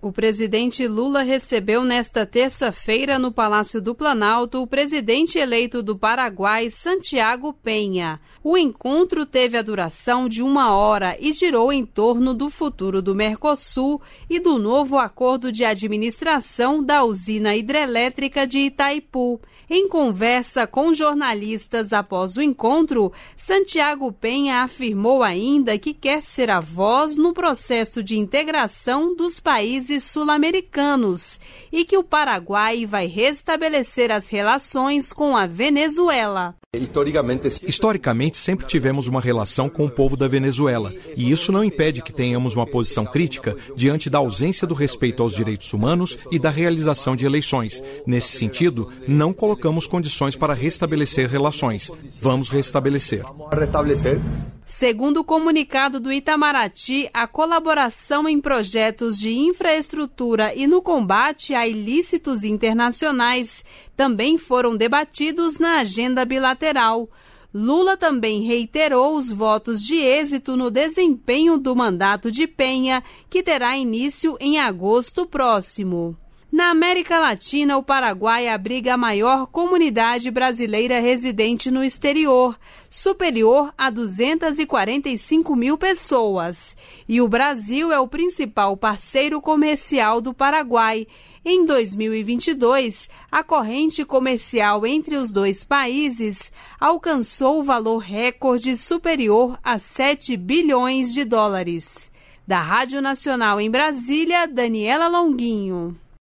O presidente Lula recebeu nesta terça-feira no Palácio do Planalto o presidente eleito do Paraguai, Santiago Peña. O encontro teve a duração de 1 hora e girou em torno do futuro do Mercosul e do novo acordo de administração da usina hidrelétrica de Itaipu. Em conversa com jornalistas após o encontro, Santiago Peña afirmou ainda que quer ser a voz no processo de integração dos países sul-americanos e que o Paraguai vai restabelecer as relações com a Venezuela. Historicamente, sempre tivemos uma relação com o povo da Venezuela, e isso não impede que tenhamos uma posição crítica diante da ausência do respeito aos direitos humanos e da realização de eleições. Nesse sentido, não colocamos condições para restabelecer relações. Vamos restabelecer. Segundo o comunicado do Itamaraty, a colaboração em projetos de infraestrutura e no combate a ilícitos internacionais também foram debatidos na agenda bilateral. Lula também reiterou os votos de êxito no desempenho do mandato de Peña, que terá início em agosto próximo. Na América Latina, o Paraguai abriga a maior comunidade brasileira residente no exterior, superior a 245 mil pessoas. E o Brasil é o principal parceiro comercial do Paraguai. Em 2022, a corrente comercial entre os dois países alcançou o valor recorde superior a 7 bilhões de dólares. Da Rádio Nacional em Brasília, Daniela Longuinho.